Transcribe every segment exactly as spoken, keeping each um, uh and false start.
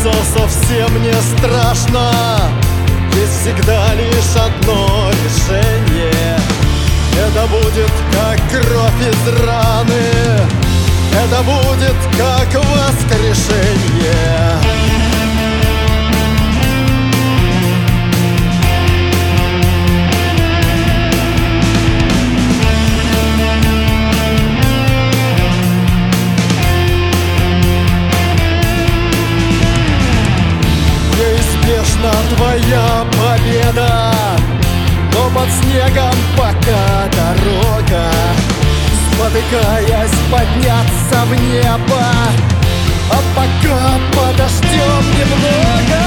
кажется, совсем не страшно, ведь всегда лишь одно решение. Это будет как кровь из раны, это будет как воскрешение. Твоя победа, но под снегом пока дорога. Спотыкаясь, подняться в небо, а пока подождем немного.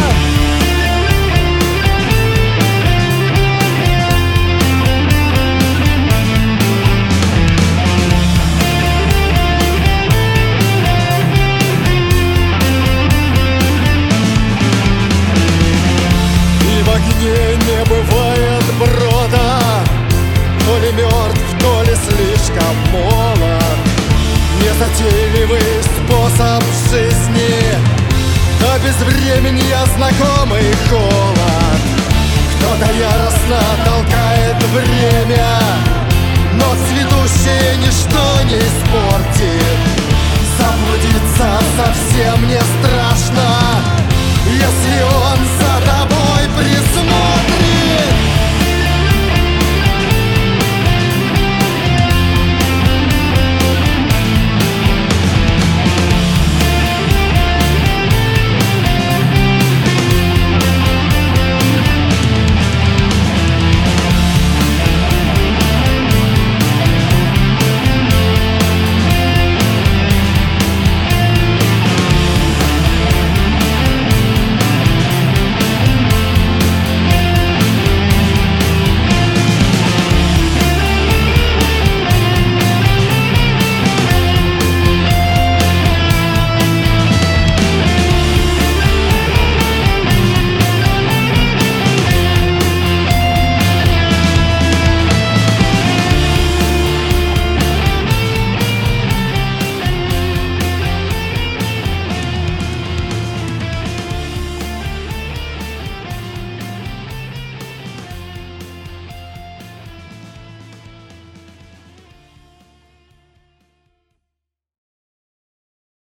Не бывает брода, то ли мертв, то ли слишком молод. Незатейливый способ жизни, а без времени знакомый холод. Кто-то яростно толкает время, но цветущее ничто не испортит.